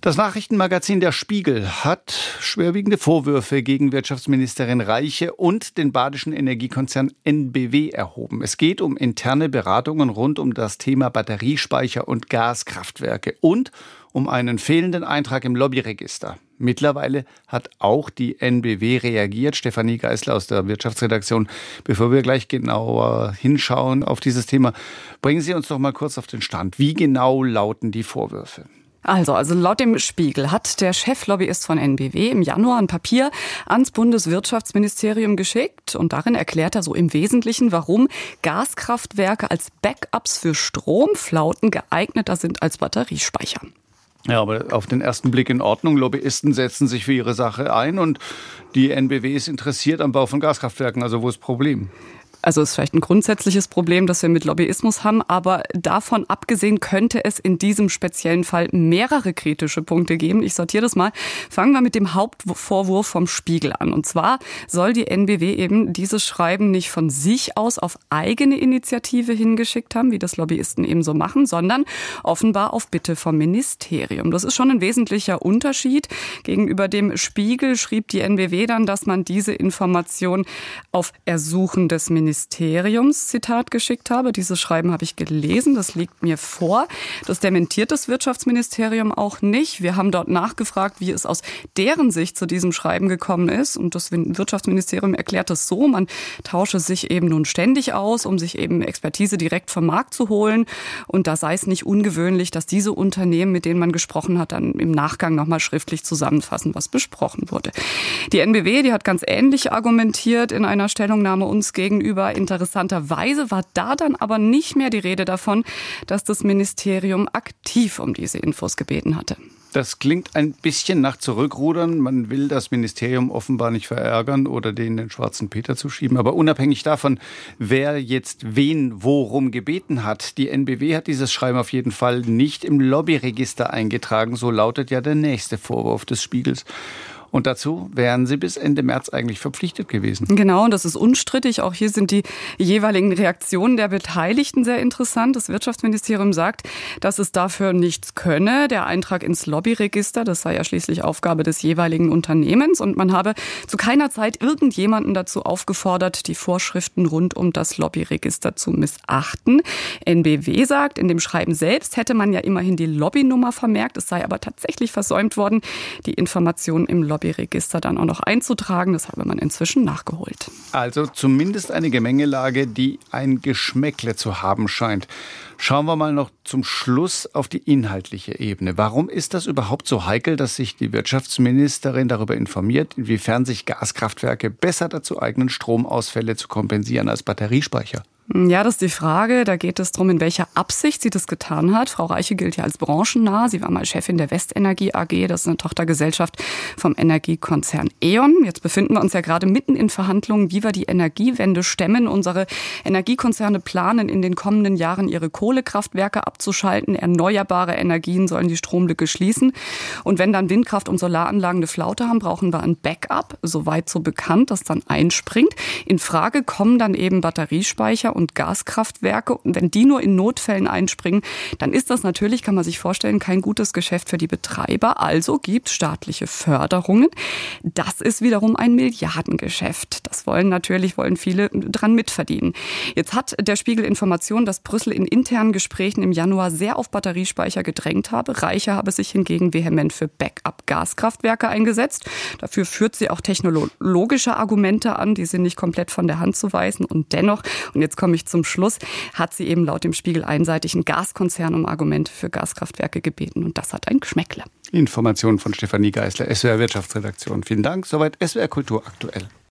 Das Nachrichtenmagazin Der Spiegel hat schwerwiegende Vorwürfe gegen Wirtschaftsministerin Reiche und den badischen Energiekonzern NBW erhoben. Es geht um interne Beratungen rund um das Thema Batteriespeicher und Gaskraftwerke und um einen fehlenden Eintrag im Lobbyregister. Mittlerweile hat auch die NBW reagiert. Stefanie Geisler aus der Wirtschaftsredaktion. Bevor wir gleich genauer hinschauen auf dieses Thema, bringen Sie uns doch mal kurz auf den Stand. Wie genau lauten die Vorwürfe? Also laut dem Spiegel hat der Cheflobbyist von NBW im Januar ein Papier ans Bundeswirtschaftsministerium geschickt und darin erklärt er so im Wesentlichen, warum Gaskraftwerke als Backups für Stromflauten geeigneter sind als Batteriespeicher. Ja, aber auf den ersten Blick in Ordnung. Lobbyisten setzen sich für ihre Sache ein und die NBW ist interessiert am Bau von Gaskraftwerken. Also wo ist das Problem? Also ist vielleicht ein grundsätzliches Problem, das wir mit Lobbyismus haben, aber davon abgesehen könnte es in diesem speziellen Fall mehrere kritische Punkte geben. Ich sortiere das mal. Fangen wir mit dem Hauptvorwurf vom Spiegel an. Und zwar soll die NBW eben dieses Schreiben nicht von sich aus auf eigene Initiative hingeschickt haben, wie das Lobbyisten eben so machen, sondern offenbar auf Bitte vom Ministerium. Das ist schon ein wesentlicher Unterschied. Gegenüber dem Spiegel schrieb die NBW dann, dass man diese Information auf Ersuchen des Ministeriums, Zitat, geschickt habe. Dieses Schreiben habe ich gelesen, das liegt mir vor. Das dementiert das Wirtschaftsministerium auch nicht. Wir haben dort nachgefragt, wie es aus deren Sicht zu diesem Schreiben gekommen ist. Und das Wirtschaftsministerium erklärt es so, man tausche sich eben nun ständig aus, um sich eben Expertise direkt vom Markt zu holen. Und da sei es nicht ungewöhnlich, dass diese Unternehmen, mit denen man gesprochen hat, dann im Nachgang nochmal schriftlich zusammenfassen, was besprochen wurde. Die NBW, die hat ganz ähnlich argumentiert in einer Stellungnahme uns gegenüber. Interessanterweise war da dann aber nicht mehr die Rede davon, dass das Ministerium aktiv um diese Infos gebeten hatte. Das klingt ein bisschen nach Zurückrudern. Man will das Ministerium offenbar nicht verärgern oder denen den schwarzen Peter zuschieben. Aber unabhängig davon, wer jetzt wen worum gebeten hat, die NBW hat dieses Schreiben auf jeden Fall nicht im Lobbyregister eingetragen. So lautet ja der nächste Vorwurf des Spiegels. Und dazu wären sie bis Ende März eigentlich verpflichtet gewesen. Genau, das ist unstrittig. Auch hier sind die jeweiligen Reaktionen der Beteiligten sehr interessant. Das Wirtschaftsministerium sagt, dass es dafür nichts könne. Der Eintrag ins Lobbyregister, das sei ja schließlich Aufgabe des jeweiligen Unternehmens. Und man habe zu keiner Zeit irgendjemanden dazu aufgefordert, die Vorschriften rund um das Lobbyregister zu missachten. NBW sagt, in dem Schreiben selbst hätte man ja immerhin die Lobbynummer vermerkt. Es sei aber tatsächlich versäumt worden, die Informationen im Lobbyregister dann auch noch einzutragen. Das habe man inzwischen nachgeholt. Also zumindest eine Gemengelage, die ein Geschmäckle zu haben scheint. Schauen wir mal noch zum Schluss auf die inhaltliche Ebene. Warum ist das überhaupt so heikel, dass sich die Wirtschaftsministerin darüber informiert, inwiefern sich Gaskraftwerke besser dazu eignen, Stromausfälle zu kompensieren als Batteriespeicher? Ja, das ist die Frage. Da geht es darum, in welcher Absicht sie das getan hat. Frau Reiche gilt ja als branchennah. Sie war mal Chefin der Westenergie AG. Das ist eine Tochtergesellschaft vom Energiekonzern E.ON. Jetzt befinden wir uns ja gerade mitten in Verhandlungen, wie wir die Energiewende stemmen. Unsere Energiekonzerne planen in den kommenden Jahren, ihre Kohlekraftwerke abzuschalten. Erneuerbare Energien sollen die Stromlücke schließen. Und wenn dann Windkraft- und Solaranlagen eine Flaute haben, brauchen wir ein Backup. Soweit so bekannt, das dann einspringt. In Frage kommen dann eben Batteriespeicher und Gaskraftwerke. Und wenn die nur in Notfällen einspringen, dann ist das natürlich, kann man sich vorstellen, kein gutes Geschäft für die Betreiber. Also gibt es staatliche Förderungen. Das ist wiederum ein Milliardengeschäft. Das wollen viele dran mitverdienen. Jetzt hat der Spiegel Informationen, dass Brüssel in internen Gesprächen im Januar sehr auf Batteriespeicher gedrängt habe. Reiche habe sich hingegen vehement für Backup-Gaskraftwerke eingesetzt. Dafür führt sie auch technologische Argumente an, die sind nicht komplett von der Hand zu weisen. Und dennoch, und jetzt komme ich zum Schluss, hat sie eben laut dem Spiegel einseitig einen Gaskonzern um Argumente für Gaskraftwerke gebeten. Und das hat ein Geschmäckle. Informationen von Stefanie Geisler, SWR Wirtschaftsredaktion. Vielen Dank. Soweit SWR Kultur aktuell.